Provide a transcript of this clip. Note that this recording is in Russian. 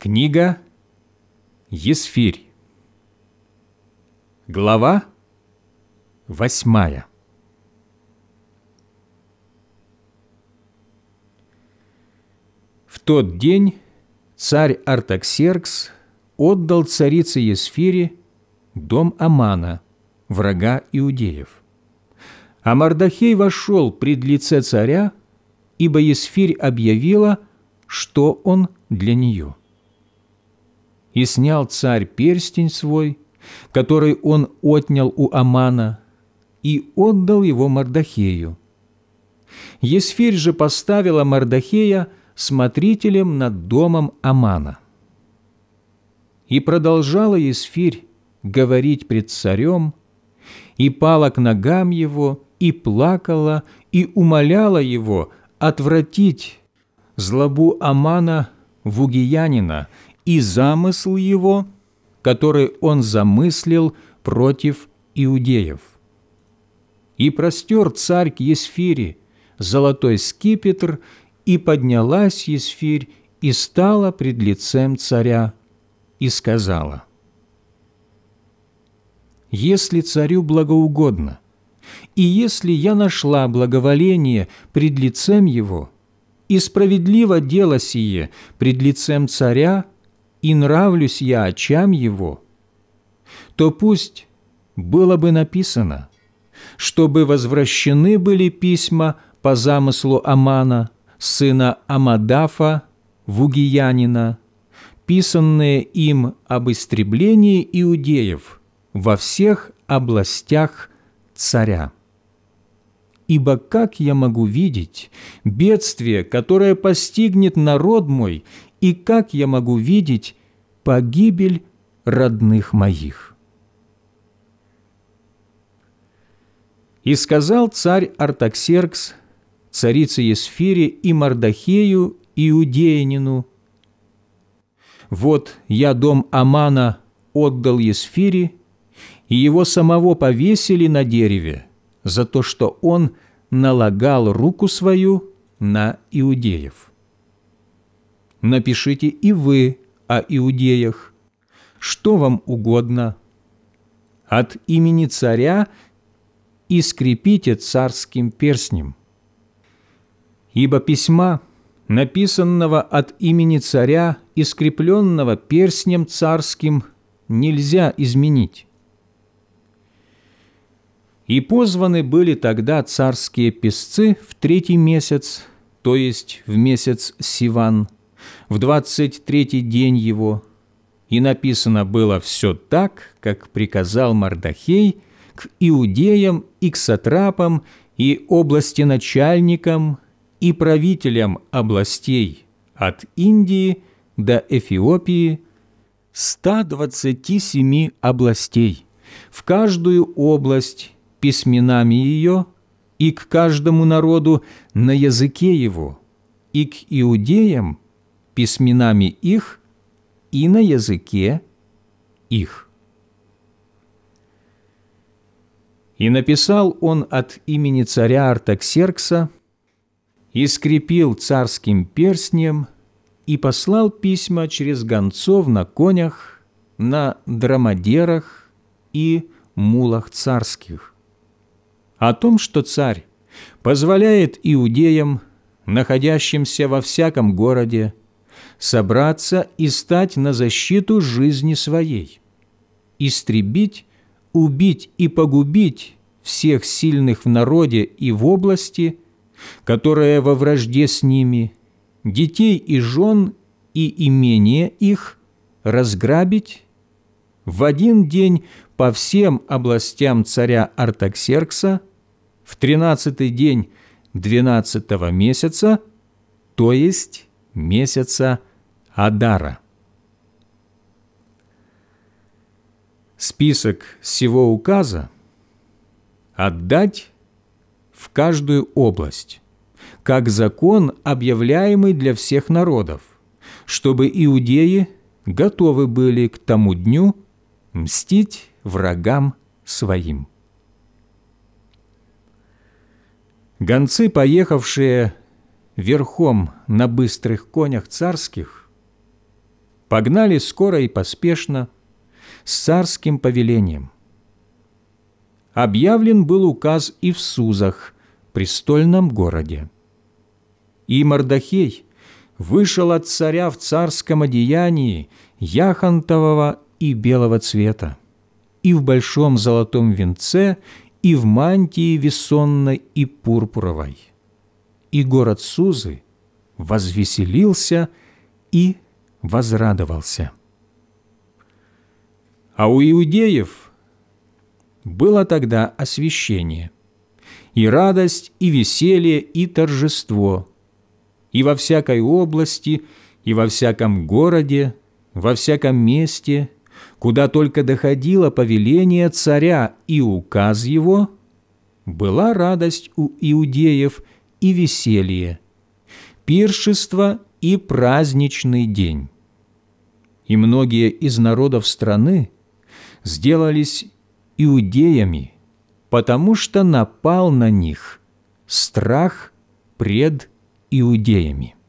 Книга Есфирь. Глава 8. В тот день царь Артаксеркс отдал царице Есфире дом Амана, врага иудеев. А Мардохей вошел пред лице царя, ибо Есфирь объявила, что он для нее. И снял царь перстень свой, который он отнял у Амана, и отдал его Мардохею. Есфирь же поставила Мардохея смотрителем над домом Амана. И продолжала Есфирь говорить пред царем, и пала к ногам его, и плакала, и умоляла его отвратить злобу Амана вугиянина и замысл его, который он замыслил против иудеев. И простер царь к Есфире золотой скипетр, и поднялась Есфирь и стала пред лицем царя, и сказала: «Если царю благоугодно, и если я нашла благоволение пред лицем его, и справедливо дело сие пред лицем царя, и нравлюсь я очам его, то пусть было бы написано, чтобы возвращены были письма по замыслу Амана, сына Амадафа, вугиянина, писанные им об истреблении иудеев во всех областях царя. Ибо как я могу видеть бедствие, которое постигнет народ мой, и как я могу видеть погибель родных моих?» И сказал царь Артаксеркс царице Есфире и Мардохею иудеянину: «Вот я дом Амана отдал Есфире, и его самого повесили на дереве за то, что он налагал руку свою на иудеев. Напишите и вы о иудеях, что вам угодно, от имени царя и скрепите царским перстнем. Ибо письма, написанного от имени царя и скрепленного перстнем царским, нельзя изменить». И позваны были тогда царские писцы в 3-й месяц, то есть в месяц Сиван, в 23-й день его, и написано было все так, как приказал Мардохей, к иудеям и к сатрапам и областеначальникам и правителям областей от Индии до Эфиопии, 127 областей, в каждую область письменами ее, и к каждому народу на языке его, и к иудеям письменами их и на языке их. И написал он от имени царя Артаксеркса, и скрепил царским перстнем, и послал письма через гонцов на конях, на драмадерах и мулах царских, о том, что царь позволяет иудеям, находящимся во всяком городе, собраться и стать на защиту жизни своей, истребить, убить и погубить всех сильных в народе и в области, которые во вражде с ними, детей и жен и имения их, разграбить в один день по всем областям царя Артаксеркса в 13-й день 12-го месяца, то есть месяца Адара. Список сего указа отдать в каждую область, как закон, объявляемый для всех народов, чтобы иудеи готовы были к тому дню мстить врагам своим. Гонцы, поехавшие верхом на быстрых конях царских, погнали скоро и поспешно, с царским повелением. Объявлен был указ и в Сузах, престольном городе. И Мордохей вышел от царя в царском одеянии яхонтового и белого цвета, и в большом золотом венце, и в мантии весонной и пурпуровой. И город Сузы возвеселился и возрадовался. А у иудеев было тогда освящение, и радость, и веселье, и торжество, и во всякой области, и во всяком городе, во всяком месте, куда только доходило повеление царя и указ его, была радость у иудеев и веселье, пиршество и праздничный день. И многие из народов страны сделались иудеями, потому что напал на них страх пред иудеями.